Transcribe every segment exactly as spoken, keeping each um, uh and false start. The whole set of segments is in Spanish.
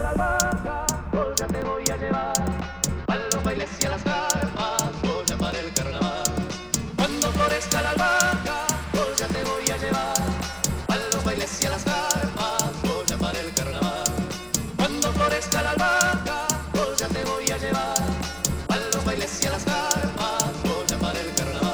la albahaca, pues ya te voy a llevar a los bailes y a las carpas, voy a llamar el carnaval. Cuando florezca la albahaca, pues ya te voy a llevar a los bailes y a las carpas, voy a llamar el carnaval. Cuando florezca la albahaca, pues ya te voy a llevar a los bailes y a las carpas, voy a llamar el carnaval.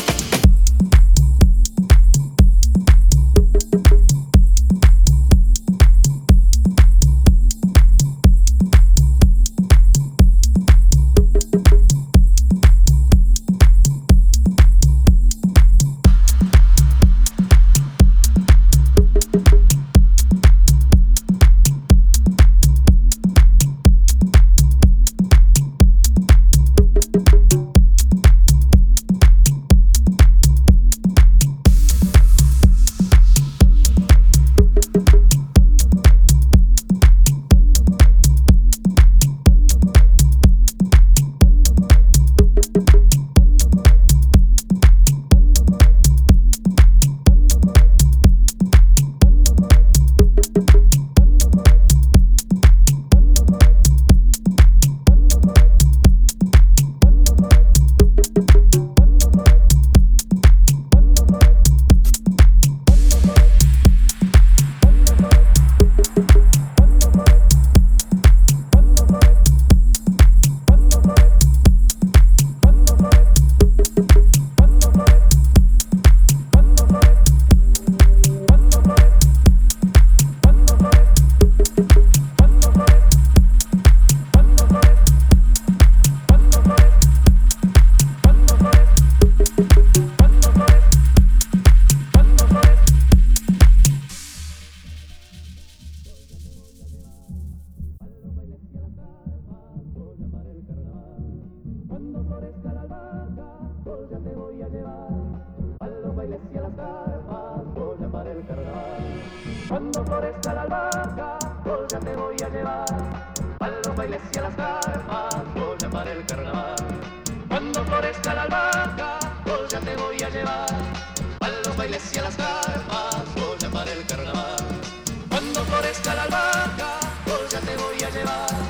Cuando florezca la albahaca, pues ya te voy a llevar a los bailes y a las carpas, voy a llamar el carnaval. Cuando florezca la albahaca, pues ya te voy a llevar a los bailes y a las carpas, voy a llamar el carnaval. Cuando florezca la albahaca, pues ya te voy a llevar a los bailes y a las carpas, voy a llamar el carnaval. Cuando florezca la albahaca, pues ya te voy a llevar